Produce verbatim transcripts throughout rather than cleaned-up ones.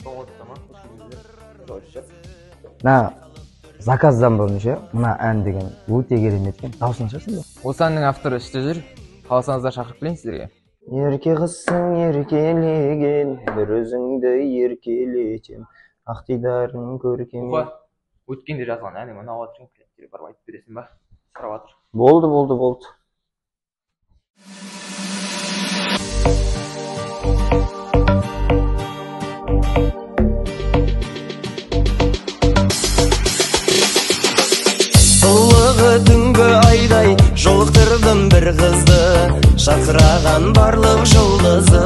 На заказдан бұрынша, мына ән деген өте керемет екен. Дауысын ашасың ба? Осы әннің авторы іште жүр. Қаласаңыздар шақырып келейін сіздерге. Ерке қызсың еркелеген, бір өзіңді еркелетем, ақтидарың көркем. Өткенде жазған әнің мына отырған клиенттерге барып айтып бересің ба? Сұрап жатыр. Болды, болды, болды. Сұлығы түнгі айдай жолықтырдым бір қызды, шақыраған барлық жұлдызы.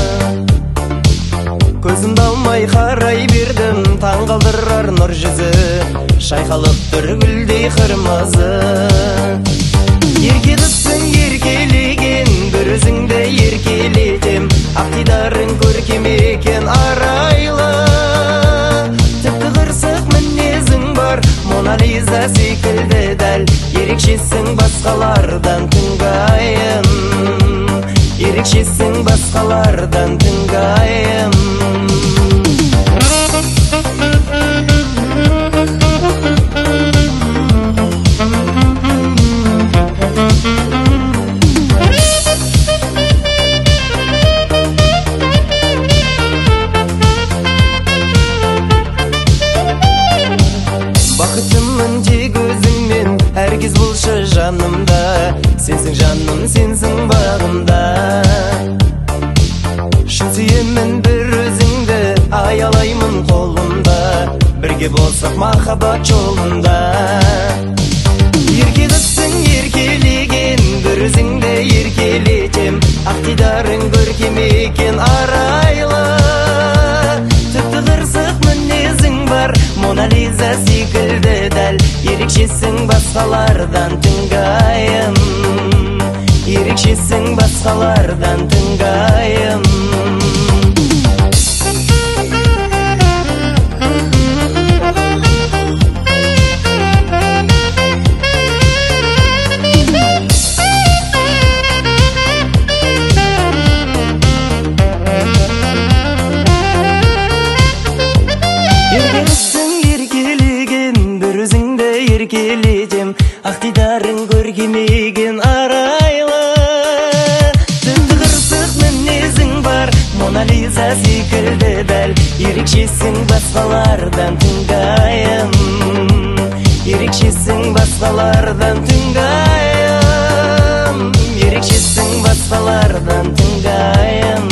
Көзімді алмай қарай бердім, таң қалдырар нұр жүзі, шайқалып тұр гүлдей қырмызы. Ерке қызсың еркелеген, бір өзіңді еркелетем, ақтидарың көркем екен арайлы. Тіпті қырсық мінезің бар, Мона Лиза секілді дәл, ерекшесің басқалардан түнгі айым, ерекшесің басқалардан түнгі айым. Бақытымын тек өзіңмен, әркез болшы жанымда, сенсің жаным, сенсің бағымда. Шын сүйемін бір өзіңді, аялаймын қолымда, бірге болсақ махаббат жолында. Ерке қызсың еркелеген, бір өзіңді еркелетем, ақтидарың көркем екен арайлы. Тіпті қырсық мінезің бар, Мона Лиза секілді дәл, ерекшесің басқалардан түнгі айым, ерекшесің басқалардан түнгі айым. Еркелетем, ақтидарың көркемеген арайлы. Түнді қырсық мінезің бар, Мона Лиза секілді дәл, ерекшесің басқалардан түнгі айым, ерекшесің басқалардан түнгі айым, ерекшесің басқалардан түнгі айым.